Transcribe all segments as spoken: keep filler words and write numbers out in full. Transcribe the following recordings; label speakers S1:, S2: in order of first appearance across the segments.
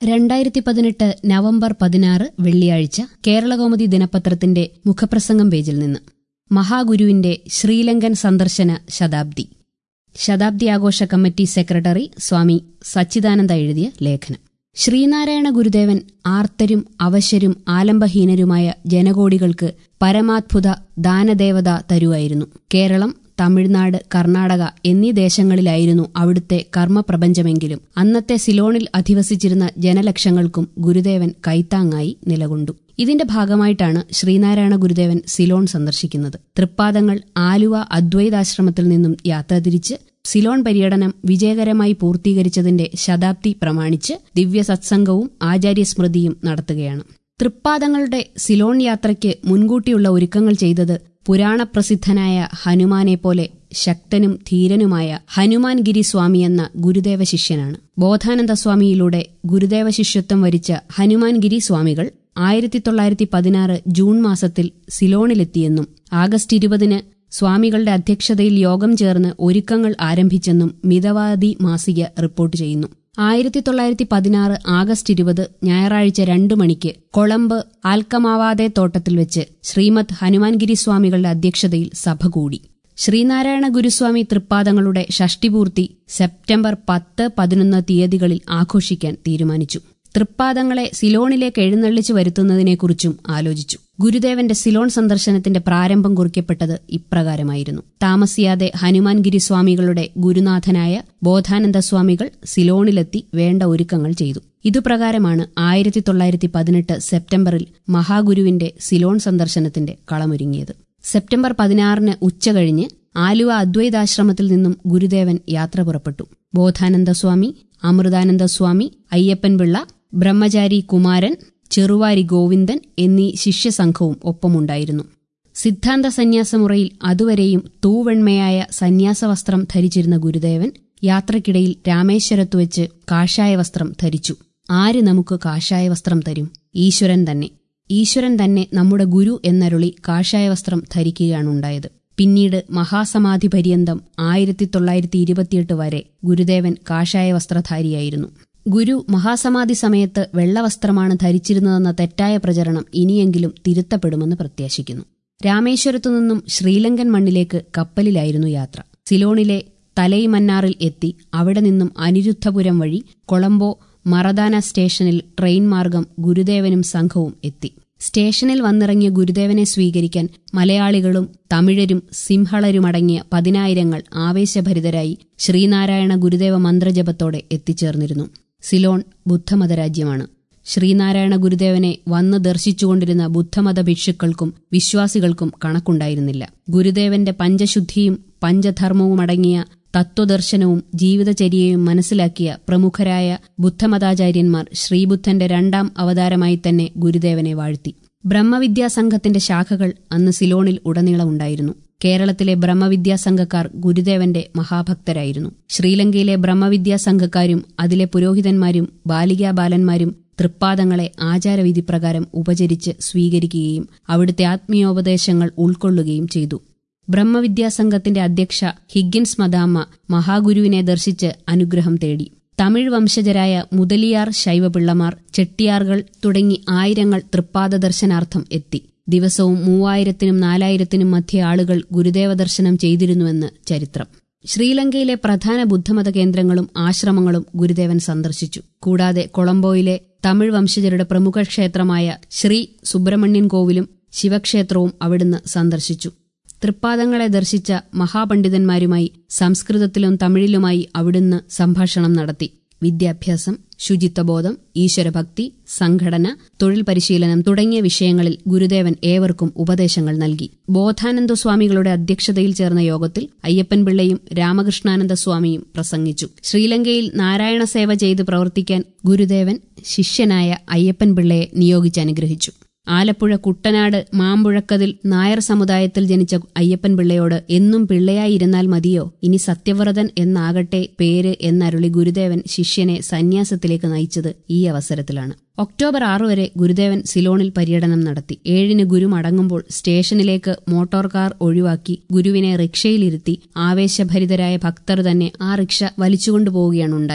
S1: രണ്ടായിരത്തി പതിനെട്ട് നവംബർ പതിനാറ് വെള്ളിയാഴ്ച കേരളകൗമുദി ദിനപത്രത്തിന്റെ മുഖപ്രസംഗം പേജിൽ നിന്ന് മഹാഗുരുവിന്റെ ശ്രീലങ്കൻ സന്ദർശന ശതാബ്ദി. ശതാബ്ദി ആഘോഷ കമ്മിറ്റി സെക്രട്ടറി സ്വാമി സച്ചിദാനന്ദ എഴുതിയ ലേഖനം. ശ്രീനാരായണ ഗുരുദേവൻ ആർത്തരും അവശരും ആലംബഹീനരുമായ ജനകോടികൾക്ക് പരമാത്ഭുത ദാനദേവത തരുവായിരുന്നു. കേരളം, തമിഴ്നാട്, കർണാടക എന്നീ ദേശങ്ങളിലായിരുന്നു അവിടുത്തെ കർമ്മപ്രപഞ്ചമെങ്കിലും അന്നത്തെ സിലോണിൽ അധിവസിച്ചിരുന്ന ജനലക്ഷങ്ങൾക്കും ഗുരുദേവൻ കൈത്താങ്ങായി നിലകൊണ്ടു. ഇതിന്റെ ഭാഗമായിട്ടാണ് ശ്രീനാരായണ ഗുരുദേവൻ സിലോൺ സന്ദർശിക്കുന്നത്. തൃപ്പാദങ്ങൾ ആലുവ അദ്വൈതാശ്രമത്തിൽ നിന്നും യാത്ര തിരിച്ച് സിലോൺ പര്യടനം വിജയകരമായി പൂർത്തീകരിച്ചതിന്റെ ശതാബ്ദി പ്രമാണിച്ച് ദിവ്യ സത്സംഗവും ആചാര്യസ്മൃതിയും നടത്തുകയാണ്. തൃപ്പാദങ്ങളുടെ സിലോൺ യാത്രയ്ക്ക് മുൻകൂട്ടിയുള്ള ഒരുക്കങ്ങൾ ചെയ്തത് പുരാണപ്രസിദ്ധനായ ഹനുമാനെപ്പോലെ ശക്തനും ധീരനുമായ ഹനുമാൻ ഗിരി സ്വാമി എന്ന ഗുരുദേവ ശിഷ്യനാണ്. ബോധാനന്ദ സ്വാമിയിലൂടെ ഗുരുദേവ ശിഷ്യത്വം വരിച്ച ഹനുമാൻ ഗിരി സ്വാമികൾ ആയിരത്തി തൊള്ളായിരത്തി പതിനാറ് ജൂൺ മാസത്തിൽ സിലോണിലെത്തിയെന്നും ആഗസ്റ്റ് ഇരുപതിന് സ്വാമികളുടെ അധ്യക്ഷതയിൽ യോഗം ചേർന്ന് ഒരുക്കങ്ങൾ ആരംഭിച്ചെന്നും മിതവാദി മാസിക റിപ്പോർട്ട് ചെയ്യുന്നു. ആയിരത്തി തൊള്ളായിരത്തി പതിനാറ് ആഗസ്റ്റ് ഇരുപത് ഞായറാഴ്ച രണ്ടു മണിക്ക് കൊളംബ് ആൽക്കമാവാതെ തോട്ടത്തിൽ വെച്ച് ശ്രീമദ് ഹനുമാൻഗിരി സ്വാമികളുടെ അധ്യക്ഷതയിൽ സഭ കൂടി. ശ്രീനാരായണ ഗുരുസ്വാമി തൃപ്പാദങ്ങളുടെ ഷഷ്ടിപൂർത്തി സെപ്റ്റംബർ പത്ത് പതിനൊന്ന് തീയതികളിൽ ആഘോഷിക്കാൻ തീരുമാനിച്ചു. തൃപ്പാദങ്ങളെ സിലോണിലേക്ക് എഴുന്നള്ളിച്ചു വരുത്തുന്നതിനെക്കുറിച്ചും ആലോചിച്ചു. ഗുരുദേവന്റെ സിലോൺ സന്ദർശനത്തിന്റെ പ്രാരംഭം കുറിക്കപ്പെട്ടത് ഇപ്രകാരമായിരുന്നു. താമസിയാതെ ഹനുമാൻഗിരി സ്വാമികളുടെ ഗുരുനാഥനായ ബോധാനന്ദ സ്വാമികൾ സിലോണിലെത്തി വേണ്ട ഒരുക്കങ്ങൾ ചെയ്തു. ഇതുപ്രകാരമാണ് ആയിരത്തി തൊള്ളായിരത്തി പതിനെട്ട് സെപ്റ്റംബറിൽ മഹാഗുരുവിന്റെ സിലോൺ സന്ദർശനത്തിന്റെ കളമൊരുങ്ങിയത്. സെപ്റ്റംബർ പതിനാറിന് ഉച്ചകഴിഞ്ഞ് ആലുവ അദ്വൈതാശ്രമത്തിൽ നിന്നും ഗുരുദേവൻ യാത്ര പുറപ്പെട്ടു. ബോധാനന്ദസ്വാമി, അമൃതാനന്ദസ്വാമി, അയ്യപ്പൻപിള്ള, ബ്രഹ്മചാരി കുമാരൻ, ചെറുവാരി ഗോവിന്ദൻ എന്നീ ശിഷ്യസംഘവും ഒപ്പമുണ്ടായിരുന്നു. സിദ്ധാന്ത സന്യാസമുറയിൽ അതുവരെയും തൂവെണ്മയായ സന്യാസവസ്ത്രം ധരിച്ചിരുന്ന ഗുരുദേവൻ യാത്രക്കിടയിൽ രാമേശ്വരത്ത് വെച്ച് കാഷായ വസ്ത്രം ധരിച്ചു. ആര് നമുക്ക് കാഷായ വസ്ത്രം തരും? ഈശ്വരൻ തന്നെ. ഈശ്വരൻ തന്നെ നമ്മുടെ ഗുരു എന്നരുളി കാഷായ വസ്ത്രം ധരിക്കുകയാണുണ്ടായത്. പിന്നീട് മഹാസമാധി പര്യന്തം ആയിരത്തി തൊള്ളായിരത്തി ഇരുപത്തിയെട്ട് വരെ ഗുരുദേവൻ കാഷായ വസ്ത്രധാരിയായിരുന്നു. ഗുരു മഹാസമാധി സമയത്ത് വെള്ളവസ്ത്രമാണ് ധരിച്ചിരുന്നതെന്ന തെറ്റായ പ്രചരണം ഇനിയെങ്കിലും തിരുത്തപ്പെടുമെന്ന് പ്രത്യാശിക്കുന്നു. രാമേശ്വരത്തുനിന്നും ശ്രീലങ്കൻ മണ്ണിലേക്ക് കപ്പലിലായിരുന്നു യാത്ര. സിലോണിലെ തലൈമന്നാറിൽ എത്തി അവിടെ നിന്നും അനിരുദ്ധപുരം വഴി കൊളംബോ മറദാന സ്റ്റേഷനിൽ ട്രെയിൻ മാർഗം ഗുരുദേവനും സംഘവും എത്തി. സ്റ്റേഷനിൽ വന്നിറങ്ങിയ ഗുരുദേവനെ സ്വീകരിക്കാൻ മലയാളികളും തമിഴരും സിംഹളരുമടങ്ങിയ പതിനായിരങ്ങൾ ആവേശഭരിതരായി ശ്രീനാരായണ ഗുരുദേവ മന്ത്രജപത്തോടെ എത്തിച്ചേർന്നിരുന്നു. സിലോൺ ബുദ്ധമതരാജ്യമാണ്. ശ്രീനാരായണ ഗുരുദേവനെ വന്ന് ദർശിച്ചുകൊണ്ടിരുന്ന ബുദ്ധമത ഭിക്ഷുക്കൾക്കും വിശ്വാസികൾക്കും കണക്കുണ്ടായിരുന്നില്ല. ഗുരുദേവന്റെ പഞ്ചശുദ്ധിയും പഞ്ചധർമ്മവുമടങ്ങിയ തത്വദർശനവും ജീവിതചര്യയും മനസ്സിലാക്കിയ പ്രമുഖരായ ബുദ്ധമതാചാര്യന്മാർ ശ്രീബുദ്ധന്റെ രണ്ടാം അവതാരമായി തന്നെ ഗുരുദേവനെ വാഴ്ത്തി. ബ്രഹ്മവിദ്യാസംഘത്തിന്റെ ശാഖകൾ അന്ന് സിലോണിൽ ഉടനീളമുണ്ടായിരുന്നു. കേരളത്തിലെ ബ്രഹ്മവിദ്യാസംഘക്കാർ ഗുരുദേവന്റെ മഹാഭക്തരായിരുന്നു. ശ്രീലങ്കയിലെ ബ്രഹ്മവിദ്യാസംഘക്കാരും അതിലെ പുരോഹിതന്മാരും ബാലികാബാലന്മാരും തൃപ്പാദങ്ങളെ ആചാരവിധിപ്രകാരം ഉപചരിച്ച് സ്വീകരിക്കുകയും അവിടുത്തെ ആത്മീയോപദേശങ്ങൾ ഉൾക്കൊള്ളുകയും ചെയ്തു. ബ്രഹ്മവിദ്യാസംഘത്തിന്റെ അധ്യക്ഷ ഹിഗിൻസ് മദാമ്മ മഹാഗുരുവിനെ ദർശിച്ച് അനുഗ്രഹം തേടി. തമിഴ് വംശജരായ മുതലിയാർ ശൈവപിള്ളമാർ, ചെട്ടിയാറുകൾ തുടങ്ങി ആയിരങ്ങൾ തൃപ്പാദ ദർശനാർത്ഥം എത്തി. ദിവസവും മൂവായിരത്തിനും നാലായിരത്തിനും മധ്യ ആളുകൾ ഗുരുദേവ ദർശനം ചെയ്തിരുന്നുവെന്ന് ചരിത്രം. ശ്രീലങ്കയിലെ പ്രധാന ബുദ്ധമത കേന്ദ്രങ്ങളും ആശ്രമങ്ങളും ഗുരുദേവൻ സന്ദർശിച്ചു. കൂടാതെ കൊളംബോയിലെ തമിഴ് വംശജരുടെ പ്രമുഖ ക്ഷേത്രമായ ശ്രീ സുബ്രഹ്മണ്യൻ കോവിലും ശിവക്ഷേത്രവും അവിടുന്ന് സന്ദർശിച്ചു. തൃപ്പാദങ്ങളെ ദർശിച്ച മഹാപണ്ഡിതന്മാരുമായി സംസ്കൃതത്തിലും തമിഴിലുമായി അവിടുന്ന് സംഭാഷണം നടത്തി. വിദ്യാഭ്യാസം, ശുചിത്വബോധം, ഈശ്വരഭക്തി, സംഘടന, തൊഴിൽ പരിശീലനം തുടങ്ങിയ വിഷയങ്ങളിൽ ഗുരുദേവൻ ഏവർക്കും ഉപദേശങ്ങൾ നൽകി. ബോധാനന്ദ സ്വാമികളുടെ അധ്യക്ഷതയിൽ ചേർന്ന യോഗത്തിൽ അയ്യപ്പൻപിള്ളയും രാമകൃഷ്ണാനന്ദ സ്വാമിയും പ്രസംഗിച്ചു. ശ്രീലങ്കയിൽ നാരായണ സേവ ചെയ്ത് പ്രവർത്തിക്കാൻ ഗുരുദേവൻ ശിഷ്യനായ അയ്യപ്പൻപിള്ളയെ നിയോഗിച്ചനുഗ്രഹിച്ചു. ആലപ്പുഴ കുട്ടനാട് മാമ്പുഴക്കതിൽ നായർ സമുദായത്തിൽ ജനിച്ച അയ്യപ്പൻപിള്ളയോട് എന്നും പിള്ളയായിരുന്നാൽ മതിയോ, ഇനി സത്യവ്രതൻ എന്നാകട്ടെ പേര് എന്നരുളി ഗുരുദേവൻ ശിഷ്യനെ സന്യാസത്തിലേക്ക് നയിച്ചത് ഈ അവസരത്തിലാണ്. ഒക്ടോബർ ആറ് വരെ ഗുരുദേവൻ സിലോണിൽ പര്യടനം നടത്തി. ഏഴിന് ഗുരു മടങ്ങുമ്പോൾ സ്റ്റേഷനിലേക്ക് മോട്ടോർ കാർ ഒഴിവാക്കി ഗുരുവിനെ റിക്ഷയിലിരുത്തി ആവേശഭരിതരായ ഭക്തർ തന്നെ ആ റിക്ഷ വലിച്ചുകൊണ്ടുപോവുകയാണുണ്ടായത്.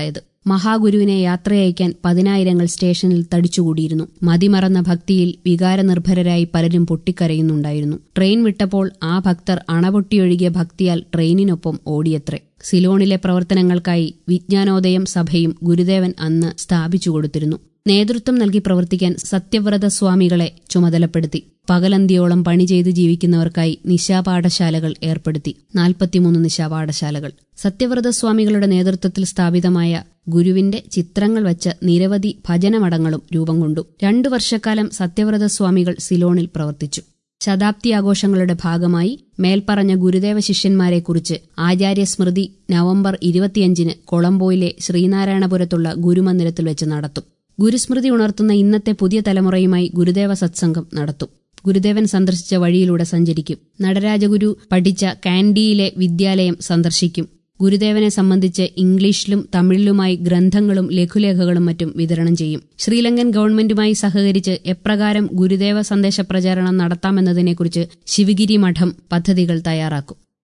S1: മഹാഗുരുവിനെ യാത്രയയക്കാൻ പതിനായിരങ്ങൾ സ്റ്റേഷനിൽ തടിച്ചുകൂടിയിരുന്നു. മതിമറന്ന ഭക്തിയിൽ വികാരനിർഭരരായി പലരും പൊട്ടിക്കരയുന്നുണ്ടായിരുന്നു. ട്രെയിൻ വിട്ടപ്പോൾ ആ ഭക്തർ അണപൊട്ടിയൊഴുകിയ ഭക്തിയാൽ ട്രെയിനിനൊപ്പം ഓടിയത്രേ. സിലോണിലെ പ്രവർത്തനങ്ങൾക്കായി വിജ്ഞാനോദയം സഭയും ഗുരുദേവൻ അന്ന് സ്ഥാപിച്ചുകൊടുത്തിരുന്നു. നേതൃത്വം നൽകി പ്രവർത്തിക്കാൻ സത്യവ്രത സ്വാമികളെ ചുമതലപ്പെടുത്തി. പകലന്തിയോളം പണി ചെയ്ത് ജീവിക്കുന്നവർക്കായി നിശാപാഠശാലകൾ ഏർപ്പെടുത്തി. നാൽപ്പത്തിമൂന്ന് നിശാപാഠശാലകൾ. സത്യവ്രതസ്വാമികളുടെ നേതൃത്വത്തിൽ സ്ഥാപിതമായ ഗുരുവിന്റെ ചിത്രങ്ങൾ വച്ച നിരവധി ഭജനമഠങ്ങളും രൂപം കൊണ്ടു. രണ്ടു വർഷക്കാലം സത്യവ്രതസ്വാമികൾ സിലോണിൽ പ്രവർത്തിച്ചു. ശതാബ്ദി ആഘോഷങ്ങളുടെ ഭാഗമായി മേൽപ്പറഞ്ഞ ഗുരുദേവ ശിഷ്യന്മാരെക്കുറിച്ച് ആചാര്യസ്മൃതി നവംബർ ഇരുപത്തിയഞ്ചിന് കൊളംബോയിലെ ശ്രീനാരായണപുരത്തുള്ള ഗുരുമന്ദിരത്തിൽ വെച്ച് നടത്തും. ഗുരുസ്മൃതി ഉണർത്തുന്ന ഇന്നത്തെ പുതിയ തലമുറയുമായി ഗുരുദേവ സത്സംഗം നടത്തും. ഗുരുദേവൻ സന്ദർശിച്ച വഴിയിലൂടെ സഞ്ചരിക്കും. നടരാജഗുരു പഠിച്ച കാൻഡിയിലെ വിദ്യാലയം സന്ദർശിക്കും. ഗുരുദേവനെ സംബന്ധിച്ച് ഇംഗ്ലീഷിലും തമിഴിലുമായി ഗ്രന്ഥങ്ങളും ലഘുലേഖകളും മറ്റും വിതരണം ചെയ്യും. ശ്രീലങ്കൻ ഗവൺമെന്റുമായി സഹകരിച്ച് എപ്രകാരം ഗുരുദേവ സന്ദേശ പ്രചാരണം നടത്താമെന്നതിനെക്കുറിച്ച് ശിവഗിരി മഠം പദ്ധതികൾ തയ്യാറാക്കും.